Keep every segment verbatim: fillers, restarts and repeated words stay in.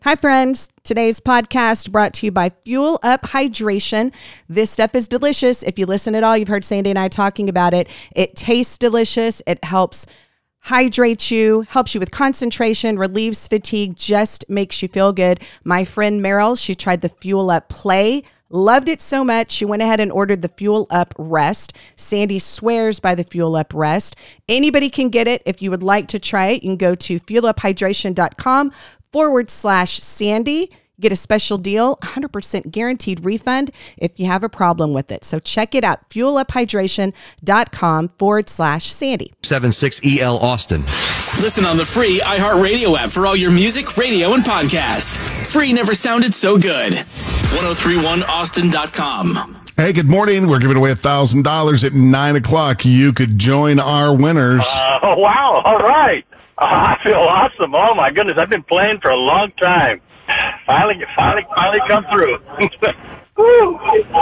Hi, friends. Today's podcast brought to you by Fuel Up Hydration. This stuff is delicious. If you listen at all, you've heard Sandy and I talking about it. It tastes delicious. It helps hydrate you, helps you with concentration, relieves fatigue, just makes you feel good. My friend Meryl, she tried the Fuel Up Play. Loved it so much, she went ahead and ordered the Fuel Up Rest. Sandy swears by the Fuel Up Rest. Anybody can get it. If you would like to try it, you can go to fueluphydration.com forward slash Sandy. Get a special deal, one hundred percent guaranteed refund if you have a problem with it. So check it out, fueluphydration.com forward slash Sandy. seven six E L Austin. Listen on the free iHeartRadio app for all your music, radio, and podcasts. Free never sounded so good. ten thirty-one austin dot com. Hey, good morning. We're giving away one thousand dollars at nine o'clock. You could join our winners. Uh, oh, wow. All right. Uh, I feel awesome. Oh, my goodness. I've been playing for a long time. Finally, finally, finally come through. Woo.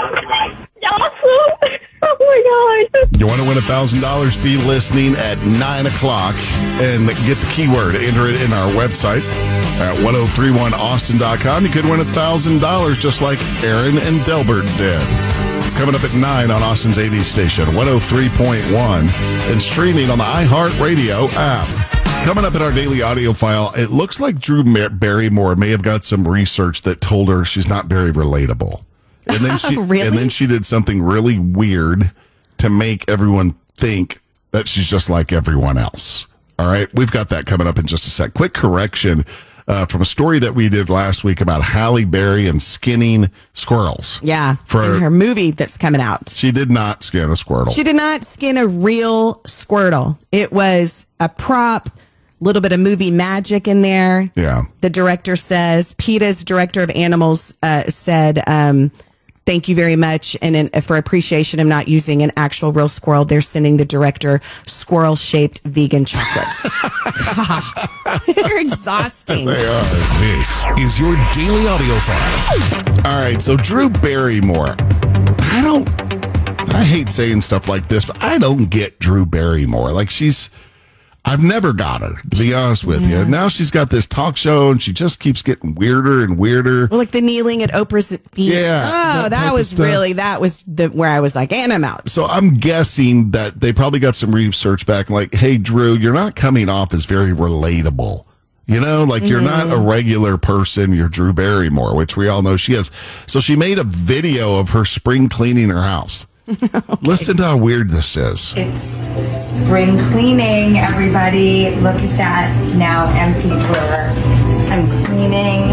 Awesome. Oh, my God. You want to win one thousand dollars? Be listening at nine o'clock and get the keyword. Enter it in our website at ten thirty-one austin dot com. You could win one thousand dollars just like Aaron and Delbert did. It's coming up at nine on Austin's eighties station, one oh three point one, and streaming on the iHeartRadio app. Coming up in our daily audio file, it looks like Drew Barrymore may have got some research that told her she's not very relatable. And then she Really? and then she did something really weird to make everyone think that she's just like everyone else. All right, we've got that coming up in just a sec. Quick correction uh, from a story that we did last week about Halle Berry and skinning squirrels. Yeah, For- in her movie that's coming out. She did not skin a squirrel. She did not skin a real Squirtle. It was a prop, little bit of movie magic in there. Yeah. The director says, PETA's director of animals uh, said, um, thank you very much. And in, for appreciation of not using an actual real squirrel, they're sending the director squirrel-shaped vegan chocolates. God, they're exhausting. They are. This is your daily audio file. All right, so Drew Barrymore. I don't, I hate saying stuff like this, but I don't get Drew Barrymore. Like she's, I've never got her, to be honest with Yeah. you. Now she's got this talk show and she just keeps getting weirder and weirder. Well, like the kneeling at Oprah's feet. Yeah, Oh, that that, type of was stuff. really, that was the where I was like, and I'm out. So I'm guessing that they probably got some research back like, hey, Drew, you're not coming off as very relatable. You know, like you're not a regular person. You're Drew Barrymore, which we all know she is. So she made a video of her spring cleaning her house. Okay. Listen to how weird this is. It's spring cleaning, everybody. Look at that now empty drawer. I'm cleaning.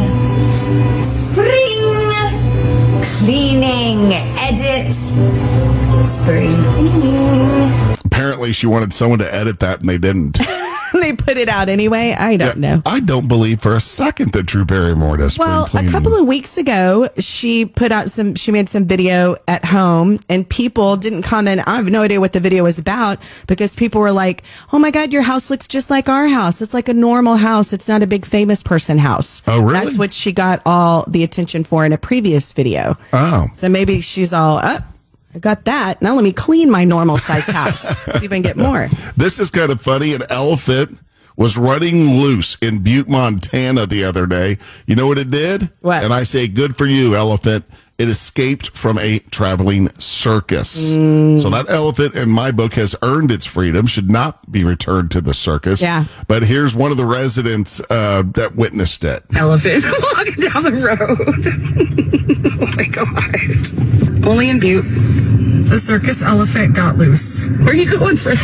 Spring cleaning. Edit. Spring cleaning. Apparently, she wanted someone to edit that, and they didn't. They put it out anyway. I don't know. I don't believe for a second that Drew Barrymore does spring Well, a cleaning. couple of weeks ago, she put out some, she made some video at home and people didn't comment. I have no idea what the video was about because people were like, oh my God, your house looks just like our house. It's like a normal house. It's not a big famous person house. Oh, really? That's what she got all the attention for in a previous video. Oh. So maybe she's all up. I got that. Now let me clean my normal sized house. See if I can get more. This is kind of funny. An elephant was running loose in Butte, Montana the other day. You know what it did? What? And I say, good for you, elephant. It escaped from a traveling circus. Mm. So that elephant, in my book, has earned its freedom, should not be returned to the circus. Yeah. But here's one of the residents uh, that witnessed it. Elephant walking down the road. Oh my God. Only in Butte. The circus elephant got loose. Where are you going, friend?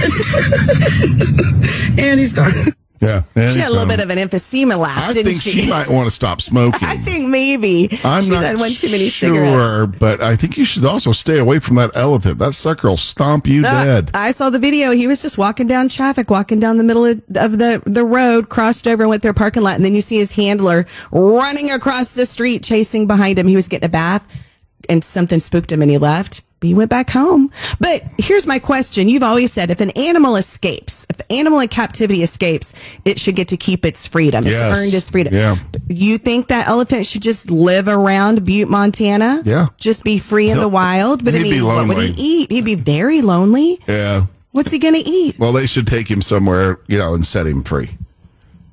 And he's gone. Yeah. She had a little bit of an emphysema laugh, I didn't think she? she might want to stop smoking. I think maybe. I'm She's not had one too many sure, cigarettes. but I think you should also stay away from that elephant. That sucker will stomp you No, dead. I saw the video. He was just walking down traffic, walking down the middle of, of the, the road, crossed over and went through a parking lot. And then you see his handler running across the street, chasing behind him. He was getting a bath and something spooked him and he left. He went back home. But here's my question. You've always said if an animal escapes, if the animal in captivity escapes, it should get to keep its freedom. Yes. It's earned its freedom. Yeah. You think that elephant should just live around Butte, Montana? Yeah. Just be free in He'll- the wild? But I he'd be mean, what would lonely. he eat? He'd be very lonely. Yeah. What's he going to eat? Well, they should take him somewhere, you know, and set him free.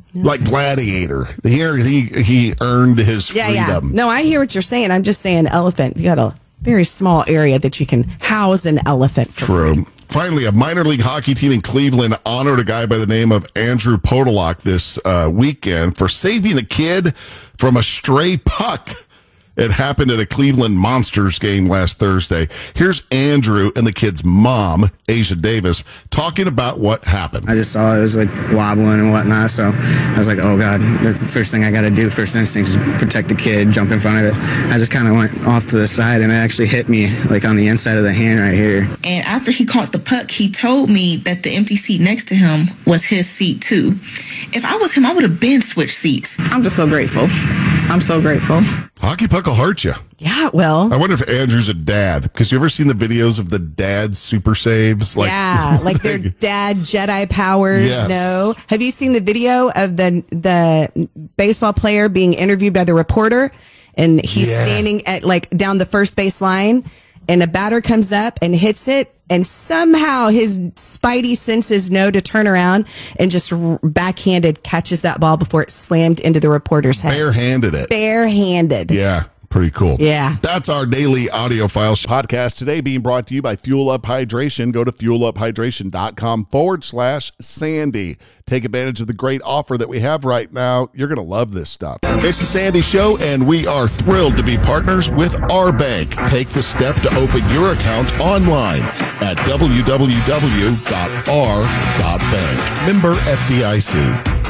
Like Gladiator. Here he he earned his Yeah, freedom. yeah. No, I hear what you're saying. I'm just saying elephant. You got a very small area that you can house an elephant for True. free. Finally, a minor league hockey team in Cleveland honored a guy by the name of Andrew Podolak this uh, weekend for saving a kid from a stray puck. It happened at a Cleveland Monsters game last Thursday. Here's Andrew and the kid's mom, Asia Davis, talking about what happened. I just saw it was like wobbling and whatnot, so I was like, oh God, the first thing I got to do, first instinct is protect the kid, jump in front of it. I just kind of went off to the side and it actually hit me like on the inside of the hand right here. And after he caught the puck, he told me that the empty seat next to him was his seat too. If I was him, I would have been switched seats. I'm just so grateful. I'm so grateful. Hockey puck will hurt you. Yeah, well. I wonder if Andrew's a dad, because you ever seen the videos of the dad super saves? Like, yeah, like their dad Jedi powers. Yes. No. Have you seen the video of the the baseball player being interviewed by the reporter, and he's Yeah. standing at like down the first base line, and a batter comes up and hits it, and somehow his spidey senses know to turn around and just r- backhanded catches that ball before it slammed into the reporter's head. Barehanded it. Barehanded. Yeah. Pretty cool. Yeah. That's our daily audio file podcast today, being brought to you by Fuel Up Hydration. Go to fueluphydration.com forward slash Sandy. Take advantage of the great offer that we have right now. You're going to love this stuff. It's the Sandy Show, and we are thrilled to be partners with our bank. Take the step to open your account online at w w w dot r dot bank. Member F D I C.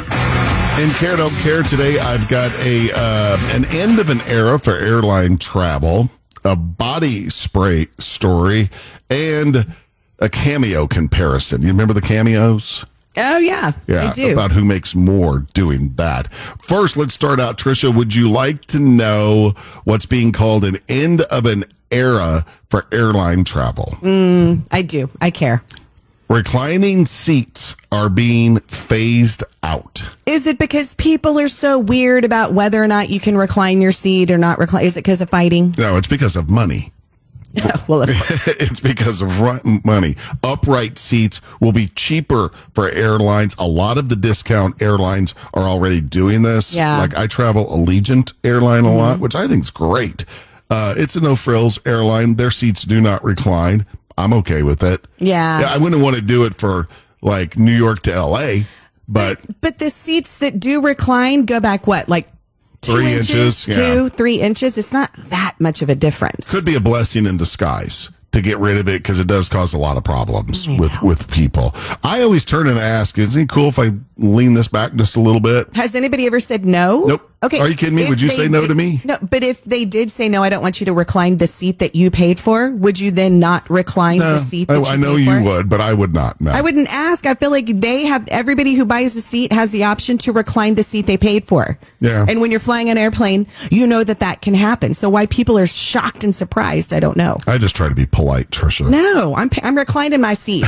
In Care Don't Care today, I've got a uh, an end of an era for airline travel, a body spray story, and a cameo comparison. You remember the cameos? Oh, yeah, Yeah, I do. about who makes more doing that. First, let's start out. Trisha, would you like to know what's being called an end of an era for airline travel? Mm, I do. I care. Reclining seats are being phased out. Is it because people are so weird about whether or not you can recline your seat or not recline? Is it because of fighting? No, it's because of money. Well, of it's because of run- money. Upright seats will be cheaper for airlines. A lot of the discount airlines are already doing this. Yeah. Like I travel Allegiant airline a lot, which I think is great. Uh, it's a no frills airline. Their seats do not recline. I'm okay with it. Yeah. Yeah, I wouldn't want to do it for like New York to L A, but But the seats that do recline go back, what, like two Three inches, inches, yeah. two, three inches? It's not that much of a difference. could be a blessing in disguise to get rid of it, because it does cause a lot of problems with, with people. I always turn and ask, is it cool if I lean this back just a little bit? Has anybody ever said no? Nope. Okay. Are you kidding me? If Would you they say no did- to me? No, but if they did say no, I don't want you to recline the seat that you paid for, would you then not recline No, the seat I, that you I know paid you for? would, but I would not. No. I wouldn't ask. I feel like they have, everybody who buys a seat has the option to recline the seat they paid for. Yeah. And when you're flying an airplane, you know that that can happen. So why people are shocked and surprised, I don't know. I just try to be polite, Trisha. No, I'm I'm reclining my seat.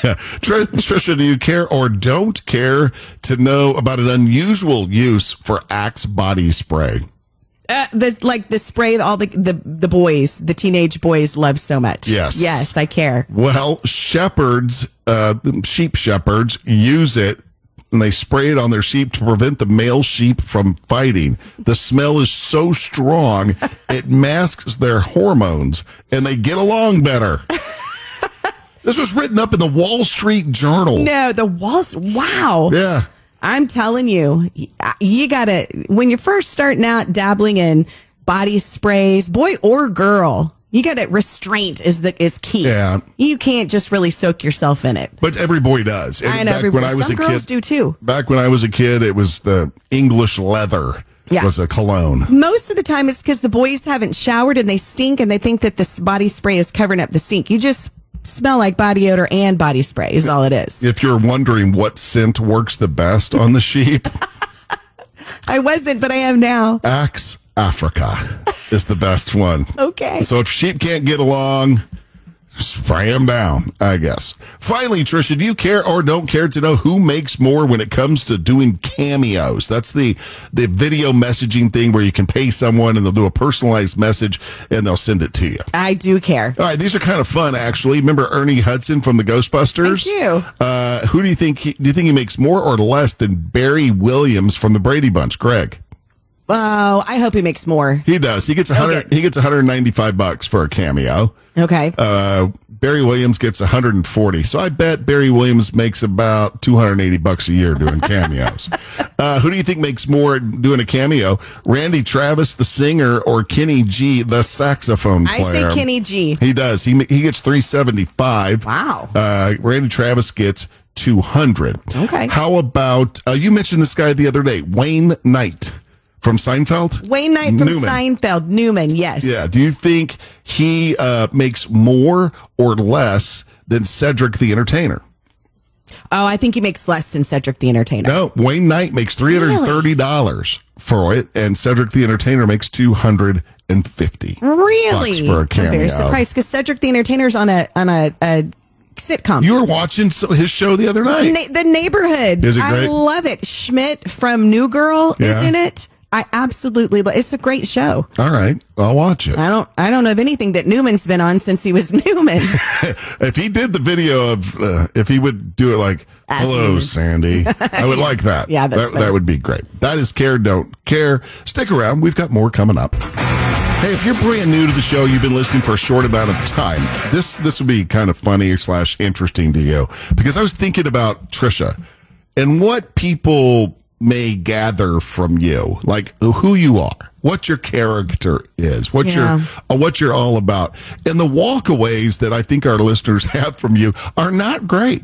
Tr- Trisha, do you care or don't care to know about an unusual use for Axe body spray? Uh, the, like the spray that all the, the, the boys, the teenage boys love so much. Yes. Yes, I care. Well, shepherds, uh, sheep shepherds use it, and they spray it on their sheep to prevent the male sheep from fighting. The smell is so strong, it masks their hormones, and they get along better. This was written up in the Wall Street Journal. No, the walls. Wow. Yeah. I'm telling you, you gotta, when you're first starting out dabbling in body sprays, boy or girl, you gotta, restraint is the, is key. Yeah. You can't just really soak yourself in it. But every boy does. And I know back every when boy- I was some a girls kid, do too. Back when I was a kid, it was the English leather. Yeah. Was a cologne. Most of the time it's because the boys haven't showered and they stink and they think that this body spray is covering up the stink. You just smell like body odor and body spray is all it is. If you're wondering what scent works the best on the sheep, I wasn't, but I am now. Axe Africa is the best one. Okay. So if sheep can't get along, spray them down, I guess. Finally, Trisha, do you care or don't care to know who makes more when it comes to doing cameos? That's the, the video messaging thing where you can pay someone and they'll do a personalized message and they'll send it to you. I do care. All right, these are kind of fun, actually. Remember Ernie Hudson from the Ghostbusters? I do. Uh, who do you think, he, do you think he makes more or less than Barry Williams from the Brady Bunch? Greg? Oh, I hope he makes more. He does. He gets one hundred. Okay. He gets one hundred ninety-five bucks for a cameo. Okay. Uh, Barry Williams gets one hundred forty. So I bet Barry Williams makes about two hundred eighty bucks a year doing cameos. uh, who do you think makes more doing a cameo? Randy Travis, the singer, or Kenny G, the saxophone player? I say Kenny G. He does. He he gets three seventy-five. Wow. Uh, Randy Travis gets two hundred. Okay. How about uh, you mentioned this guy the other day, Wayne Knight. From Seinfeld? Wayne Knight from Newman. Seinfeld. Newman, yes. Yeah. Do you think he uh, makes more or less than Cedric the Entertainer? Oh, I think he makes less than Cedric the Entertainer. No, Wayne Knight makes three hundred thirty dollars really? for it, and Cedric the Entertainer makes two hundred fifty dollars really? bucks for a cameo. I'm very surprised because Cedric the Entertainer's on a on a, a sitcom. You were watching his show the other night. Na- the Neighborhood. Is it great? I love it. Schmidt from New Girl Yeah. is in it. I absolutely love it's a great show. All right, I'll watch it. I don't I don't know of anything that Newman's been on since he was Newman. If he did the video of, uh, if he would do it like, As hello, Newman. Sandy, I would like that. Yeah, that's that, funny. that would be great. That is Care, Don't Care. Stick around. We've got more coming up. Hey, if you're brand new to the show, you've been listening for a short amount of time, this this will be kind of funny slash interesting to you, because I was thinking about Trisha and what people may gather from you, like who you are, what your character is, what Yeah. you're uh, what you're all about, and the walkaways that I think our listeners have from you are not great.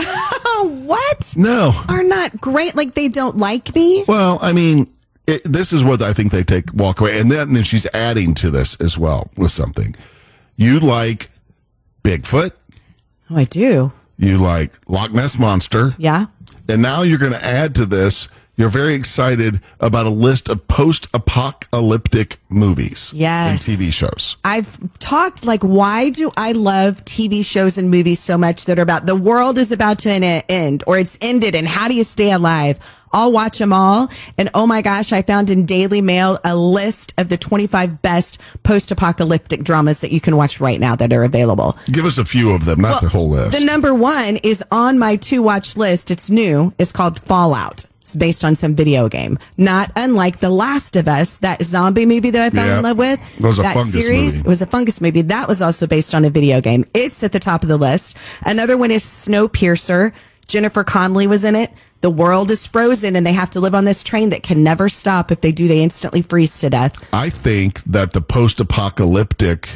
Oh, what? No, Are not great. Like they don't like me. well, I mean, it, this is what I think they take walk away, and then and then she's adding to this as well with something. You like Bigfoot, Oh, I do. you like Loch Ness Monster, Yeah. and now you're going to add to this. You're very excited about a list of post-apocalyptic movies Yes. and T V shows. I've talked like, why do I love T V shows and movies so much that are about the world is about to end or it's ended and how do you stay alive? I'll watch them all. And oh my gosh, I found in Daily Mail a list of the twenty-five best post-apocalyptic dramas that you can watch right now that are available. Give us a few of them, not Well, the whole list. The number one is on my to-watch list. It's new. It's called Fallout. It's based on some video game. Not unlike The Last of Us, that zombie movie that I fell Yeah. in love with. It was a that fungus series movie. was a fungus movie. That was also based on a video game. It's at the top of the list. Another one is Snowpiercer. Jennifer Connelly was in it. The world is frozen and they have to live on this train that can never stop. If they do, they instantly freeze to death. I think that the post-apocalyptic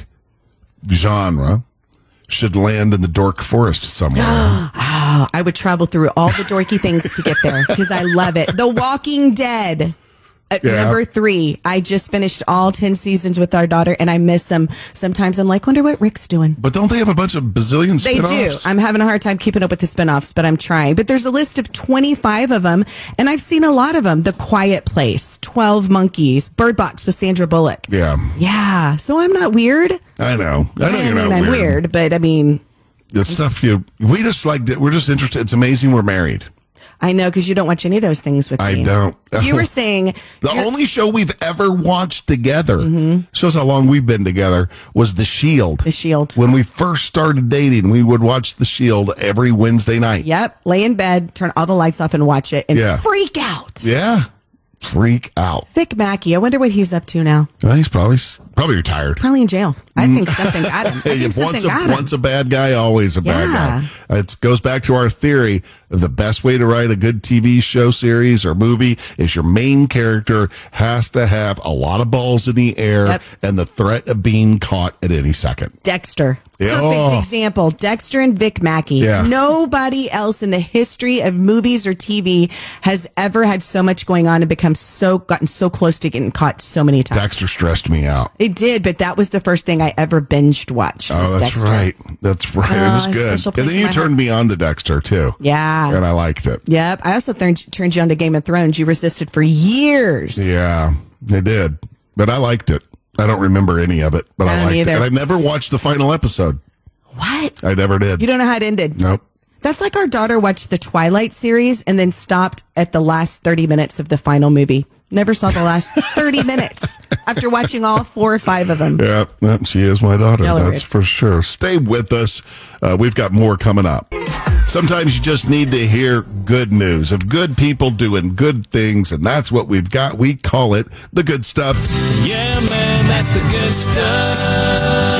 genre should land in the dork forest somewhere. Oh, I would travel through all the dorky things to get there because I love it. The Walking Dead. At Yeah. number three, I just finished all ten seasons with our daughter and I miss them. Sometimes I'm like, wonder what Rick's doing. But don't they have a bunch of bazillion They spin-offs? do. I'm having a hard time keeping up with the spinoffs, but I'm trying. But there's a list of twenty-five of them, and I've seen a lot of them. The Quiet Place, twelve Monkeys, Bird Box with Sandra Bullock. Yeah, Yeah, so I'm not weird. I know. I know I you're mean, not I'm weird. weird, but I mean, The stuff you, we just like, we're just interested. It's amazing we're married. I know because you don't watch any of those things with I me. don't. You were saying The you're- only show we've ever watched together, Mm-hmm. shows how long we've been together, was The Shield. The Shield. When we first started dating, we would watch The Shield every Wednesday night. Yep. Lay in bed, turn all the lights off, and watch it, and Yeah. freak out. Yeah. Freak out. Vic Mackey. I wonder what he's up to now. Well, he's probably probably retired. Probably in jail. I think something got him. I Hey, think if once something a, got him. once a bad guy, always a bad Yeah. guy. It goes back to our theory of the best way to write a good T V show series or movie is your main character has to have a lot of balls in the air Yep. and the threat of being caught at any second. Dexter. Yeah. Perfect Oh. example. Dexter and Vic Mackey. Yeah. Nobody else in the history of movies or T V has ever had so much going on and become so gotten so close to getting caught so many times. Dexter stressed me out. It did, but that was the first thing I ever binged watched. was Oh, that's Dexter. right. That's right. Oh, it was a good. special And place then in you my turned me on to Dexter too. Yeah. And I liked it. Yep. I also turned, turned you on to Game of Thrones. You resisted for years. Yeah, they did. But I liked it. I don't remember any of it, but I, I don't liked either. it. And I never watched the final episode. What? I never did. You don't know how it ended? Nope. That's like our daughter watched the Twilight series and then stopped at the last thirty minutes of the final movie. Never saw the last thirty minutes after watching all four or five of them. Yeah, yep, she is my daughter. Y'all are That's weird. for sure. Stay with us. Uh, we've got more coming up. Sometimes you just need to hear good news of good people doing good things, and that's what we've got. We call it the good stuff. Yeah, man, that's the good stuff.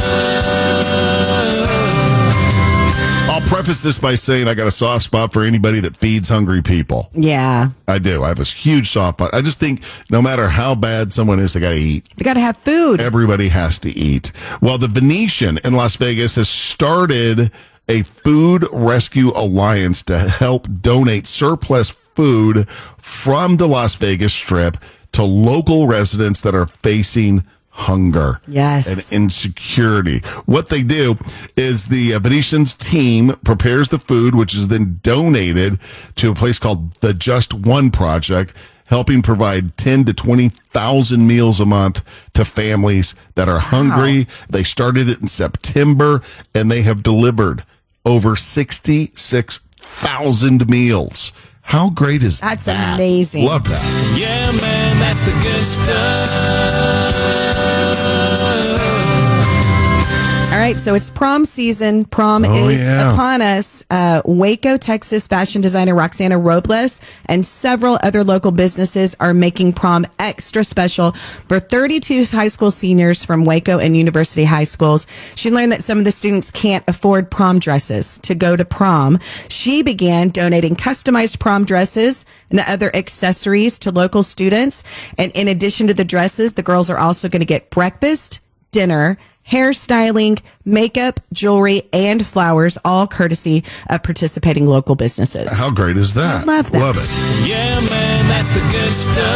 I'll preface this by saying I got a soft spot for anybody that feeds hungry people. Yeah. I do. I have a huge soft spot. I just think no matter how bad someone is, they got to eat. They got to have food. Everybody has to eat. Well, the Venetian in Las Vegas has started a food rescue alliance to help donate surplus food from the Las Vegas Strip to local residents that are facing hunger Yes. and insecurity. What they do is the uh, Venetian's team prepares the food, which is then donated to a place called the Just One Project, helping provide ten to twenty thousand meals a month to families that are hungry. They started it in September, and they have delivered over sixty-six thousand meals. How great is That's that? amazing. Love that. Yeah, man, that's the good stuff. All right, so it's prom season. Prom Oh, is yeah. upon us. Uh, Waco, Texas fashion designer Roxana Robles and several other local businesses are making prom extra special for thirty-two high school seniors from Waco and University High Schools. She learned that some of the students can't afford prom dresses to go to prom. She began donating customized prom dresses and other accessories to local students. And in addition to the dresses, the girls are also going to get breakfast, dinner, hairstyling, makeup, jewelry, and flowers, all courtesy of participating local businesses. How great is that? I love that. Love it. Yeah, man, that's the good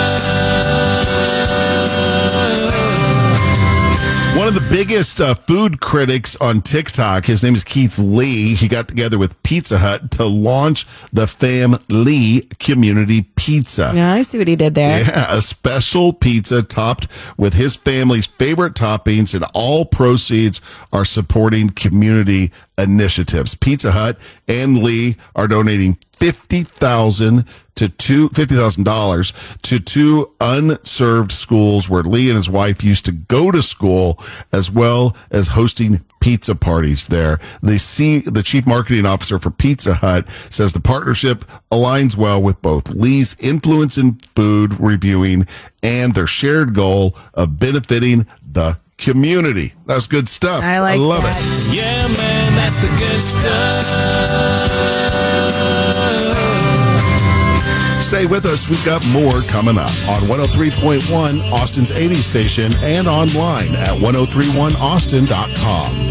stuff. One of the biggest uh, food critics on TikTok, his name is Keith Lee. He got together with Pizza Hut to launch the Fam Lee Community Pizza. Yeah, I see what he did there. Yeah, a special pizza topped with his family's favorite toppings, and all proceeds are supporting community initiatives. Pizza Hut and Lee are donating fifty thousand to two fifty thousand dollars to two unserved schools where Lee and his wife used to go to school, as well as hosting pizza parties there. The C, the chief marketing officer for Pizza Hut says the partnership aligns well with both Lee's influence in food reviewing and their shared goal of benefiting the community. That's good stuff. I like I love that. it. Yeah, man, that's the good stuff. Stay with us. We've got more coming up on one oh three point one, Austin's eighties station, and online at ten thirty-one austin dot com.